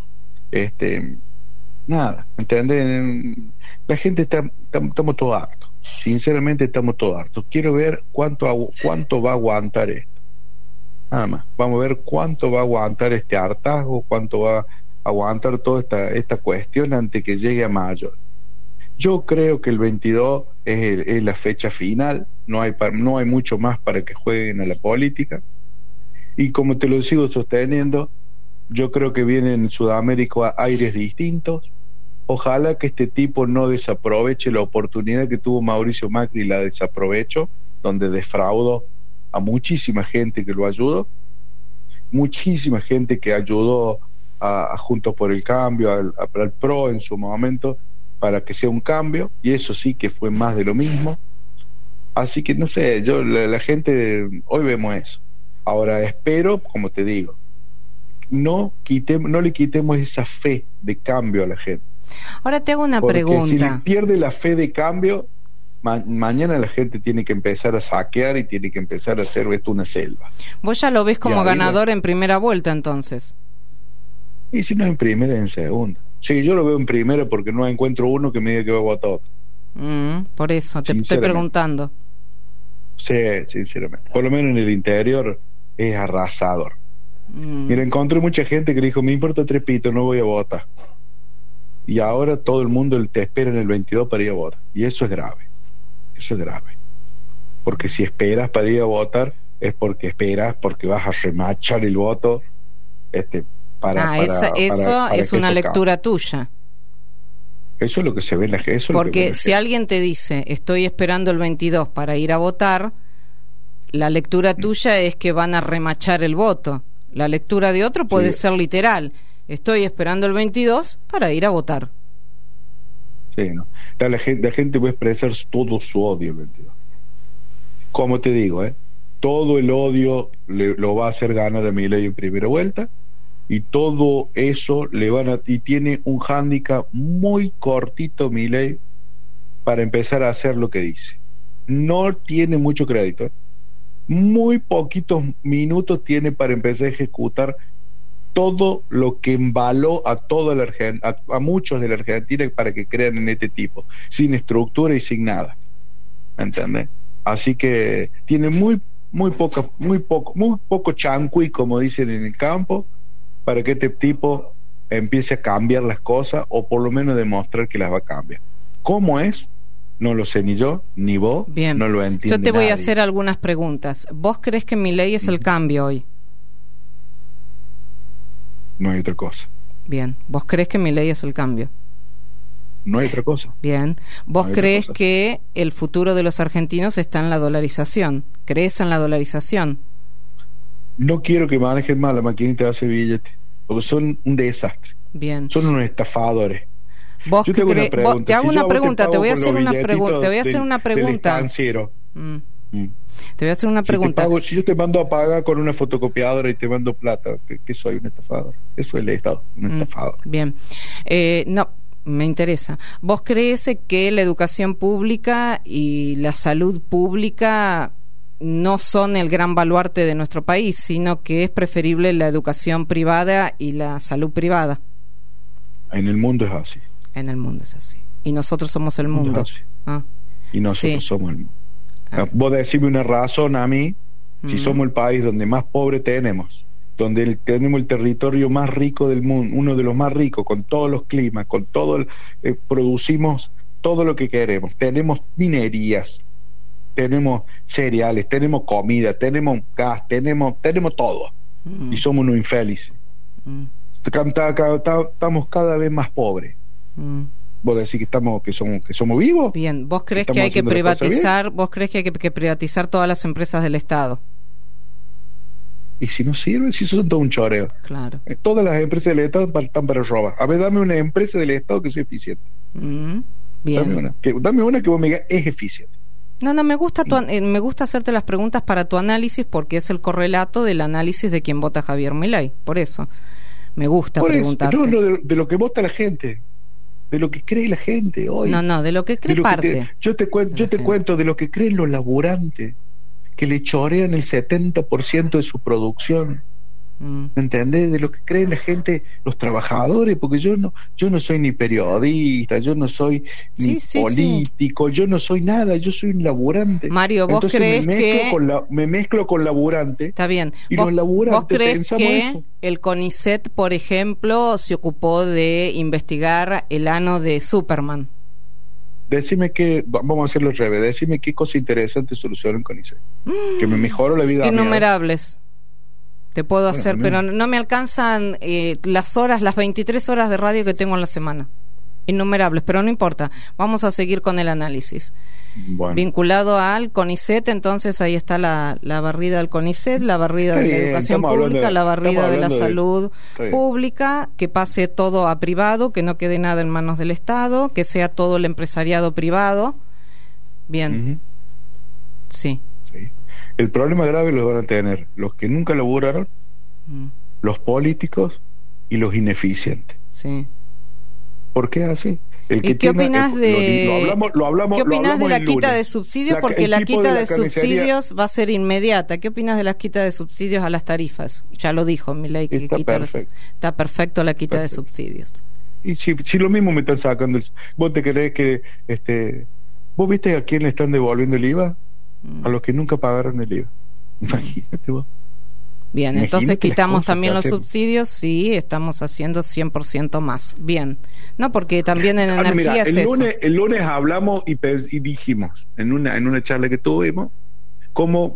Nada, ¿entendés? La gente estamos todos hartos. Sinceramente estamos todos hartos. Quiero ver cuánto va a aguantar esto. Nada más. Vamos a ver cuánto va a aguantar este hartazgo, cuánto va a aguantar toda esta cuestión antes que llegue a mayo. Yo creo que el 22 es la fecha final. No hay mucho más para que jueguen a la política. Y como te lo sigo sosteniendo, yo creo que vienen en Sudamérica aires distintos. Ojalá que este tipo no desaproveche la oportunidad que tuvo Mauricio Macri y la desaprovechó, donde defraudó a muchísima gente que lo ayudó, muchísima gente que ayudó a Juntos por el Cambio, al PRO en su momento, para que sea un cambio, y eso sí que fue más de lo mismo. Así que no sé, la gente, hoy vemos eso. Ahora espero, como te digo, no le quitemos esa fe de cambio a la gente. Ahora te hago una Porque pregunta. si le pierde la fe de cambio, mañana la gente tiene que empezar a saquear y tiene que empezar a hacer esto una selva. Vos ya lo ves como ganador en primera vuelta, entonces. Y si no en primera, en segunda. Sí, yo lo veo en primera porque no encuentro uno que me diga que va a votar otro. Por eso, te estoy preguntando. Sí, sinceramente. Por lo menos en el interior es arrasador. Mira, encontré mucha gente que le dijo, me importa 3 pitos, no voy a votar. Y ahora todo el mundo te espera en el 22 para ir a votar. Y eso es grave. Eso es grave. Porque si esperas para ir a votar, es porque esperas, porque vas a remachar el voto para eso es una lectura tuya. Eso es lo que se ve en la gente. Porque si alguien te dice, estoy esperando el 22 para ir a votar, la lectura tuya es que van a remachar el voto. La lectura de otro puede ser literal. Estoy esperando el 22 para ir a votar. Sí, ¿no? La gente va a expresar todo su odio el 22. Como te digo, todo el odio lo va a hacer ganar a Milei en primera vuelta, y todo eso y tiene un hándicap muy cortito Milei para empezar a hacer lo que dice. No tiene mucho crédito. Muy poquitos minutos tiene para empezar a ejecutar todo lo que embaló a muchos de la Argentina para que crean en este tipo, sin estructura y sin nada. ¿Entendés? Así que tiene muy poco chancuy, como dicen en el campo, para que este tipo empiece a cambiar las cosas, o por lo menos demostrar que las va a cambiar. ¿Cómo es? No lo sé ni yo, ni vos. Bien. No lo entiende Yo te voy nadie. a hacer algunas preguntas. ¿Vos crees que Milei es el cambio hoy? No hay otra cosa. Bien. ¿Vos crees que Milei es el cambio? No hay otra cosa. Bien. ¿Vos No hay crees otra cosa. que el futuro de los argentinos está en la dolarización? ¿Crees en la dolarización? no quiero que manejen mal la maquinita de hacer billetes, porque son un desastre. Bien. Son unos estafadores. Yo te hago una pregunta, te voy a hacer una pregunta, te voy a hacer una pregunta. Te voy a hacer una pregunta. Si yo te mando a pagar con una fotocopiadora y te mando plata, ¿qué soy? ¿Un estafador? Eso es el Estado, un estafador. Bien. No, me interesa. ¿Vos crees que la educación pública y la salud pública no son el gran baluarte de nuestro país, sino que es preferible la educación privada y la salud privada? En el mundo es así. En el mundo es así. Y nosotros somos el mundo. Y nosotros somos el mundo. Vos decime una razón a mí, si somos el país donde más pobre tenemos, donde tenemos el territorio más rico del mundo, uno de los más ricos, con todos los climas, con todo producimos todo lo que queremos, tenemos minerías, tenemos cereales, tenemos comida, tenemos gas, tenemos todo, y somos unos infelices. Estamos cada vez más pobres. ¿Vos decís que somos vivos? Bien, ¿vos crees que hay que privatizar? ¿Vos crees que hay que privatizar todas las empresas del Estado? Y si no sirven, si son todo un choreo. Claro. Todas las empresas del Estado están para robar. A ver, dame una empresa del Estado que sea eficiente. Bien. Dame una que vos me digas es eficiente. No, me gusta me gusta hacerte las preguntas para tu análisis, porque es el correlato del análisis de quien vota Javier Milei. Por eso me gusta preguntarte. No, de lo que vota la gente. De lo que cree la gente hoy. No, de lo que cree parte. Yo te cuento de lo que creen los laburantes, que le chorean el 70% de su producción. ¿Me entendés? De lo que creen la gente, los trabajadores, porque yo no soy ni periodista, yo no soy ni político, yo no soy nada, yo soy un laburante. Mario, ¿vos crees me mezclo con laburante? Está bien. Y los laburantes ¿Vos crees que eso? El CONICET, por ejemplo, se ocupó de investigar el ano de Superman? Decime vamos a hacerlo al revés, decime qué cosa interesante solucionó el CONICET, que me mejoró la vida. Innumerables. Te puedo hacer, pero no me alcanzan las 23 horas de radio que tengo en la semana. Innumerables, pero no importa. Vamos a seguir con el análisis. Bueno. Vinculado al CONICET, entonces ahí está la barrida del CONICET, la barrida de la educación pública, la barrida de la salud pública, que pase todo a privado, que no quede nada en manos del Estado, que sea todo el empresariado privado. Bien. Sí. El problema grave lo van a tener los que nunca laburaron, los políticos y los ineficientes. Sí. ¿Por qué así? ¿Y qué opinas de la quita de subsidios? Porque la quita de subsidios va a ser inmediata. ¿Qué opinas de la quita de subsidios a las tarifas? Ya lo dijo Milei, que está perfecto la quita de subsidios. Y si lo mismo me están sacando, ¿vos te crees que vos viste a quién le están devolviendo el IVA? A los que nunca pagaron el IVA. Imagínate vos. Bien, entonces quitamos también los subsidios. Sí, estamos haciendo 100% más. Bien. No, porque también en energía es eso. El lunes hablamos y dijimos, en una charla que tuvimos, cómo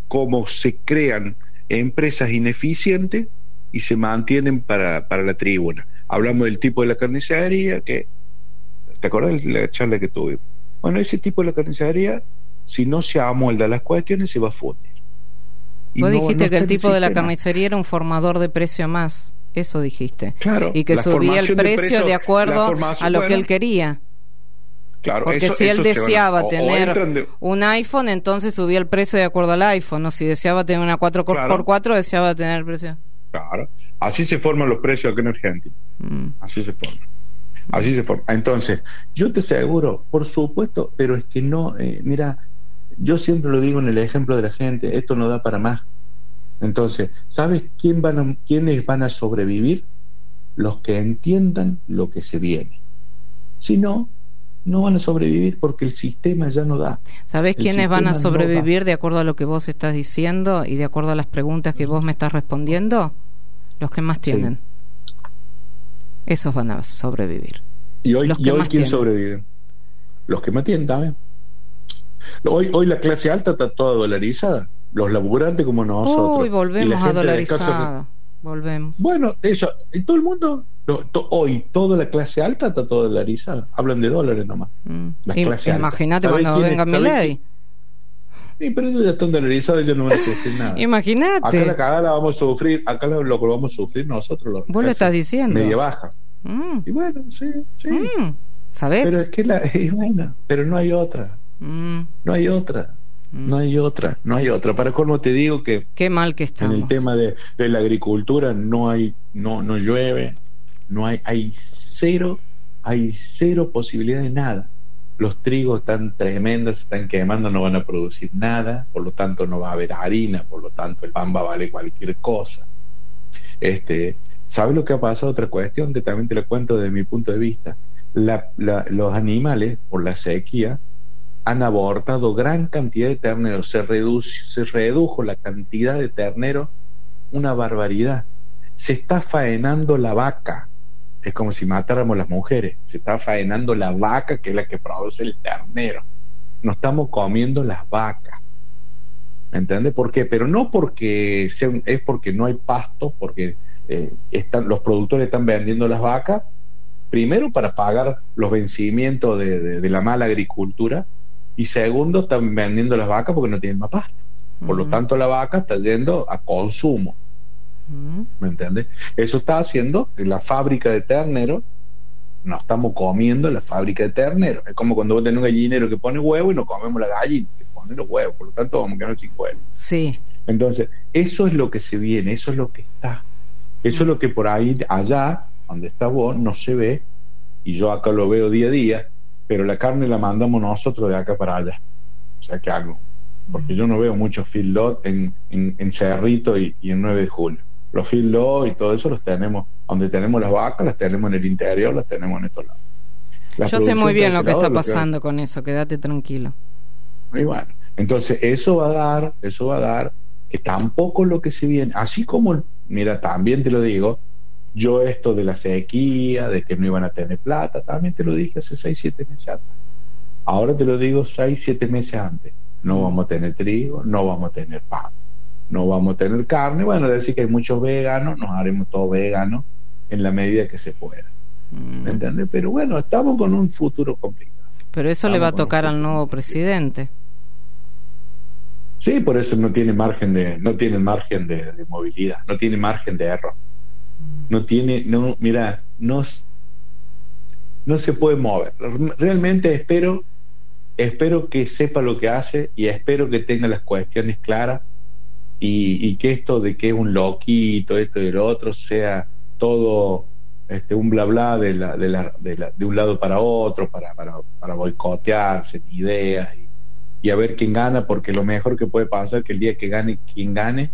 se crean empresas ineficientes y se mantienen para la tribuna. Hablamos del tipo de la carnicería, ¿te acordás de la charla que tuvimos? Bueno, ese tipo de la carnicería, si no se amolda las cuestiones, se va a fundir. Vos dijiste que el tipo de la carnicería era un formador de precio más. Eso dijiste. Claro. Y que subía el precio de acuerdo a lo que él quería. Claro. Porque si él deseaba tener un iPhone, entonces subía el precio de acuerdo al iPhone. O si deseaba tener una 4x4, deseaba tener el precio. Claro. Así se forman los precios acá en Argentina. Así se forman. Entonces, yo te aseguro, por supuesto, pero es que no, mira, yo siempre lo digo en el ejemplo de la gente, esto no da para más. Entonces, ¿sabes quiénes van a sobrevivir? Los que entiendan lo que se viene. Si no, no van a sobrevivir porque el sistema ya no da. ¿Sabés quiénes van a sobrevivir de acuerdo a lo que vos estás diciendo y de acuerdo a las preguntas que vos me estás respondiendo? Los que más tienen. Sí. Esos van a sobrevivir. ¿Y hoy quién sobrevive? Los que más tienen también. Hoy la clase alta está toda dolarizada. Los laburantes como nosotros. Uy, volvemos a dolarizada. Volvemos. Bueno, eso, en todo el mundo, hoy toda la clase alta está toda dolarizada. Hablan de dólares nomás. Imagínate cuando venga Milei. Sí, pero ellos ya están dolarizados y ellos no van a sufrir nada. Imagínate. Acá la cagada la vamos a sufrir, acá lo vamos a sufrir nosotros. Los vos lo estás diciendo. Media baja. Y bueno, sí. ¿Sabes? Pero es que bueno, pero no hay otra. No hay otra. No hay otra. Para colmo te digo que qué mal que estamos. En el tema de la agricultura no llueve, hay cero posibilidad de nada. Los trigos están tremendos, se están quemando, no van a producir nada, por lo tanto no va a haber harina, por lo tanto el pan va a valer cualquier cosa. ¿Sabes lo que ha pasado? Otra cuestión que también te la cuento desde mi punto de vista. Los animales, por la sequía, han abortado gran cantidad de terneros. Se redujo la cantidad de terneros una barbaridad. Se está faenando la vaca. Es como si matáramos las mujeres. Se está faenando la vaca, que es la que produce el ternero. Nos estamos comiendo las vacas. ¿Me entiendes? ¿Por qué? Pero no porque es porque no hay pasto, porque los productores están vendiendo las vacas, primero para pagar los vencimientos de la mala agricultura, y segundo están vendiendo las vacas porque no tienen más pasto. Por lo tanto la vaca está yendo a consumo. ¿Me entiendes? Eso está haciendo que la fábrica de terneros, nos estamos comiendo la fábrica de terneros. Es como cuando vos tenés un gallinero que pone huevo y nos comemos la gallina que pone los huevos, por lo tanto vamos a quedar sin huevos. Sí. Entonces, eso es lo que se viene, eso es lo que está. Eso es lo que por ahí, allá, donde está vos, no se ve, y yo acá lo veo día a día, pero la carne la mandamos nosotros de acá para allá. O sea, ¿qué hago? Porque yo no veo muchos feedlot en Cerrito y en 9 de julio. Los feedlot y todo eso los tenemos, donde tenemos las vacas, las tenemos en el interior, las tenemos en estos lados. Yo sé muy bien lo que está pasando con eso, quédate tranquilo. Y bueno, entonces eso va a dar que tampoco lo que se viene, así como, mira, también te lo digo, yo esto de la sequía, de que no iban a tener plata, también te lo dije hace 6-7 meses antes. Ahora te lo digo 6-7 meses antes. No vamos a tener trigo, no vamos a tener pan, no vamos a tener carne. Bueno, decir que hay muchos veganos, nos haremos todos veganos en la medida que se pueda. ¿Me entiendes? Pero bueno, estamos con un futuro complicado. Pero eso le va a tocar al nuevo presidente. Sí, por eso no tiene margen de movilidad, no tiene margen de error. No se puede mover. Realmente espero que sepa lo que hace, y espero que tenga las cuestiones claras, y que esto de que es un loquito, esto y lo otro, sea todo un bla bla de un lado para otro, para boicotear, sin ideas, y a ver quién gana, porque lo mejor que puede pasar es que el día que gane quien gane,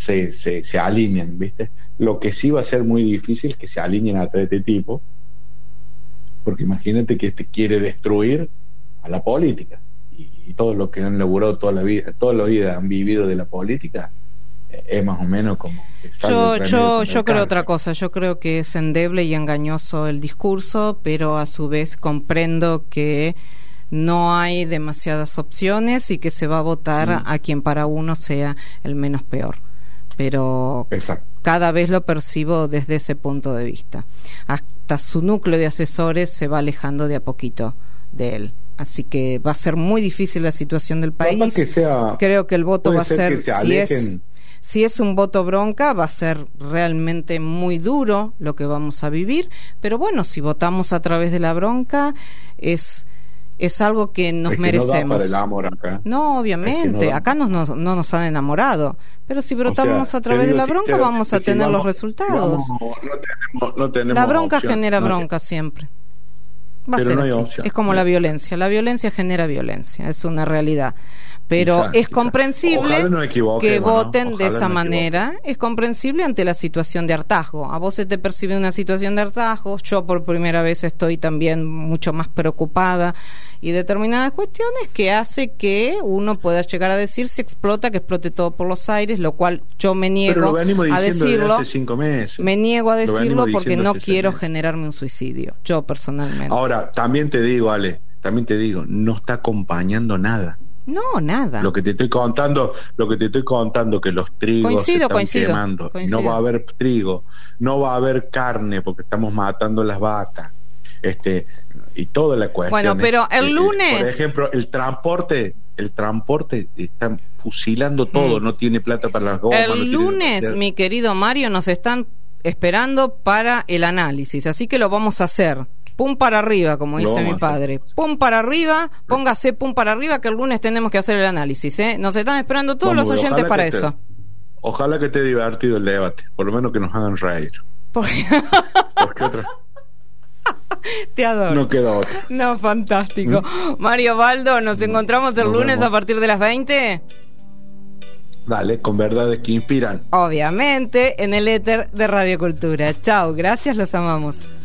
se alineen, ¿viste? Lo que sí va a ser muy difícil es que se alineen a este tipo, porque imagínate que quiere destruir a la política, y todos los que han laburado toda la vida han vivido de la política, es más o menos como que yo creo otra cosa. Yo creo que es endeble y engañoso el discurso, pero a su vez comprendo que no hay demasiadas opciones y que se va a votar a quien para uno sea el menos peor. Pero cada vez lo percibo desde ese punto de vista. Hasta su núcleo de asesores se va alejando de a poquito de él. Así que va a ser muy difícil la situación del país. Creo que el voto va a ser, si es un voto bronca, va a ser realmente muy duro lo que vamos a vivir. Pero bueno, si votamos a través de la bronca, es algo que nos merecemos. No da para el amor acá. No, obviamente, acá no nos han enamorado. Pero si votamos a través de la bronca, vamos a tener los resultados. No tenemos la bronca opción, genera bronca siempre. Va a ser así. Es como la violencia. La violencia genera violencia, es una realidad. Pero es comprensible que voten de esa manera. Es comprensible ante la situación de hartazgo. A vos se te percibe una situación de hartazgo. Yo por primera vez estoy también mucho más preocupada, y determinadas cuestiones que hace que uno pueda llegar a decir, si explota, que explote todo por los aires, lo cual yo me niego a decirlo. Hace 5 meses. Me niego a decirlo porque no quiero generarme un suicidio, yo personalmente. Ahora, también te digo, Ale, no está acompañando nada. No, nada. Lo que te estoy contando, que los trigos se están quemando. No va a haber trigo, no va a haber carne porque estamos matando las vacas. Y toda la cuestión. Bueno, pero el lunes, por ejemplo, el transporte el transporte está fusilando todo, no tiene plata para las gomas. El lunes, mi querido Mario, nos están esperando para el análisis, así que lo vamos a hacer. Pum para arriba, como dice mi padre. Pum para arriba, póngase pum para arriba, que el lunes tenemos que hacer el análisis, ¿eh? Nos están esperando todos los oyentes para eso. Ojalá que esté divertido el debate, por lo menos que nos hagan reír. Porque otra... Te adoro. No queda otra. No, fantástico. Mario Baldo, nos encontramos el lunes a partir de las 20. Dale, con verdades que inspiran. Obviamente, en el éter de Radio Cultura. Chao, gracias, los amamos.